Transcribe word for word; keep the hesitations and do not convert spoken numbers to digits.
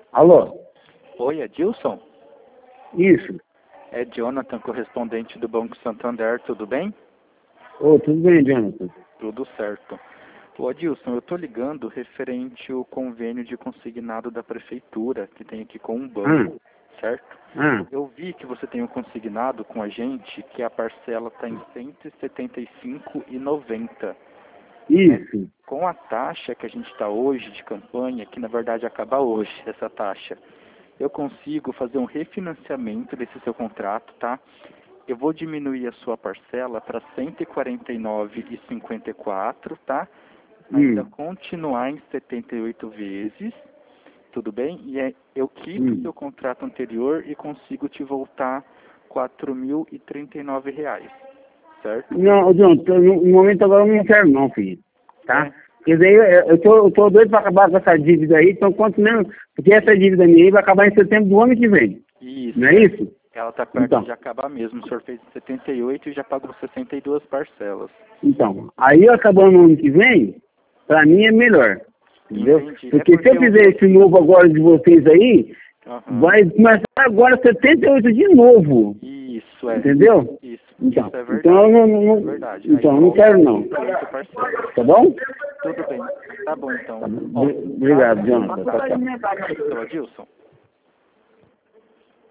Alô? Oi, Adilson? Isso. É Jonathan, correspondente do Banco Santander, tudo bem? Ô, tudo bem, Jonathan? Tudo certo. Ô, Adilson, eu estou ligando referente ao convênio de consignado da Prefeitura, que tem aqui com um banco, Ah, certo? ah, Eu vi que você tem um consignado com a gente, que a parcela está em cento e setenta e cinco reais e noventa centavos. isso. Com a taxa que a gente está hoje de campanha, que na verdade acaba hoje, essa taxa, eu consigo fazer um refinanciamento desse seu contrato, tá? Eu vou diminuir a sua parcela para cento e quarenta e nove reais e cinquenta e quatro centavos, tá? Ainda Hum, continuar em setenta e oito vezes, tudo bem? E é, eu quito o hum. seu contrato anterior e consigo te voltar quatro mil e trinta e nove reais, certo? Não, Jonathan, no, no momento agora eu não quero não, filho. Tá? É, Quer dizer, eu, eu, tô, eu tô doido pra acabar com essa dívida aí, então quanto menos... Porque essa dívida minha aí vai acabar em setembro do ano que vem. isso, Não é é. isso? Ela está perto Então, de acabar mesmo. O senhor fez setenta e oito e já pagou sessenta e duas parcelas. então. Aí acabando no ano que vem, pra mim é melhor. Entendeu? Entendi. É Porque se porque eu eu... fizer esse novo agora de vocês aí, Aham. vai começar agora setenta e oito de novo. Isso, é. Entendeu? Isso, Então, isso é então eu verdade. não, não, É não- verdade. Aí então, eu não volta quero não. setenta e oito parcelas. Tá bom? Tudo bem. Tá bom, então. Tá bom. Ó, Obri- caso Obrigado, você... Jonathan. Tchau, tchau. Seu Adilson?